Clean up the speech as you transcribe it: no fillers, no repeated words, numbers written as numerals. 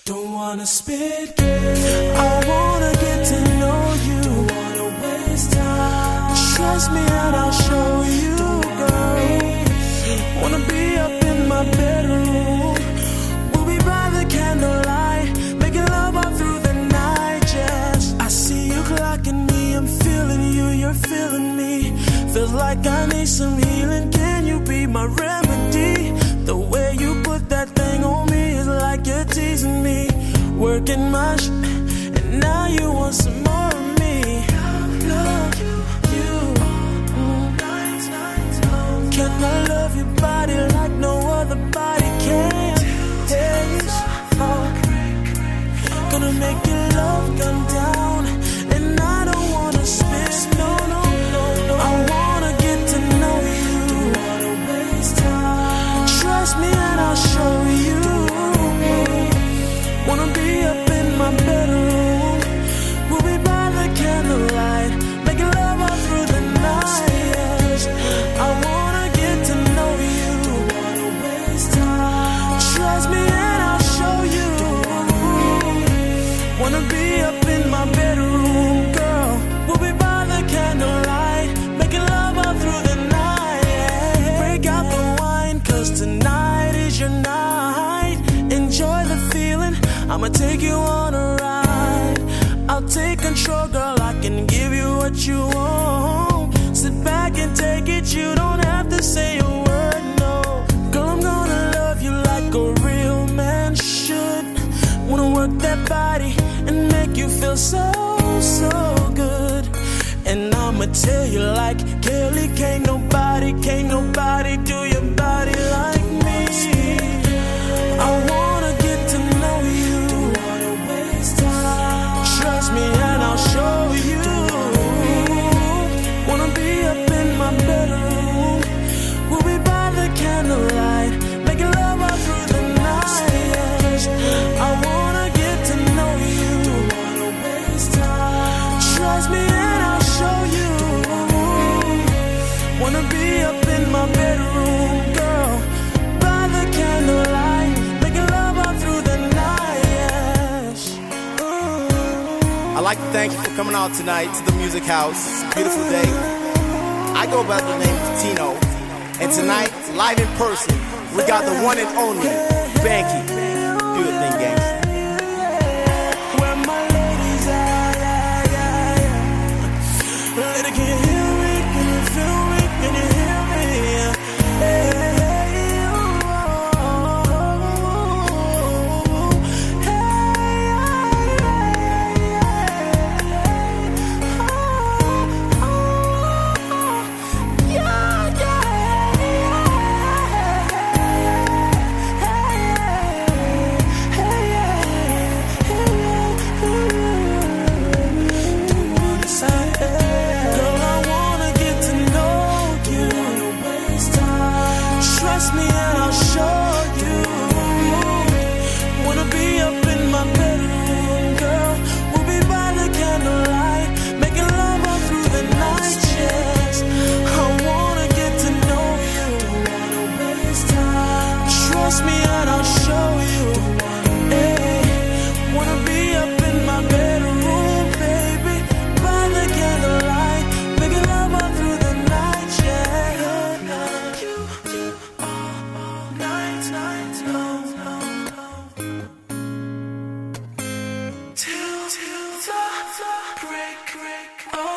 Don't wanna spit game. I wanna get to know you. Don't wanna waste time. Trust me and I'll show you, girl. Wanna be up in my bedroom. We'll be by the candlelight, making love all through the night. Yes, I see you clocking me. I'm feeling you, you're feeling me. Feels like I need some healing. Can you be my remedy? The way you put that thing on me is like you're teasing me. Working my and now you want some more of me. Love you. Can I love your body like no other body can? Taste. Gonna make your love gun down, and I don't wanna spit. No. I wanna get to know you. Don't wanna waste time. Trust me and I'll show you. Wanna be up in my bedroom. We'll be by the candlelight, making love all through the night. I wanna get to know you. Don't wanna waste time. Trust me and I'll show you. Wanna be up in my bedroom, girl. We'll be by the candlelight, making love all through the night. Break out the wine, 'cause tonight is your night. Enjoy the feeling, I'ma take you on a ride. I'll take control, girl, I can give you what you want. Sit back and take it, you don't have to say a word, no. Girl, I'm gonna love you like a real man should. Wanna work that body and make you feel so good. And I'ma tell you like Kelly, can't nobody do your body like me. I wanna get to know you. Don't wanna waste time. Trust me and I'll show you. Wanna be up in my bedroom. We'll be by the candlelight, making love all through the night. I wanna get to know you. Don't wanna waste time. Trust me and I'll show you. Wanna be up in my bedroom, girl. By the candlelight, making love all through the night. Yes. I'd like to thank you for coming out tonight to the Music House. It's a beautiful day. I go by the name of Tino. And tonight, live in person, we got the one and only Banky. Do your thing, gangsta. Where my ladies at? Lady, can you hear me? Can you feel me? Can you hear me? Trust me and I'll show you. Wanna be up in my bedroom, girl. We'll be by the candlelight, making love all through the night. Yes, I wanna get to know you. Don't wanna waste time. Trust me and I'll show you. Hey, wanna be up in my bedroom, baby, by the candlelight, making love all through the night. Yeah. Till the break. Oh.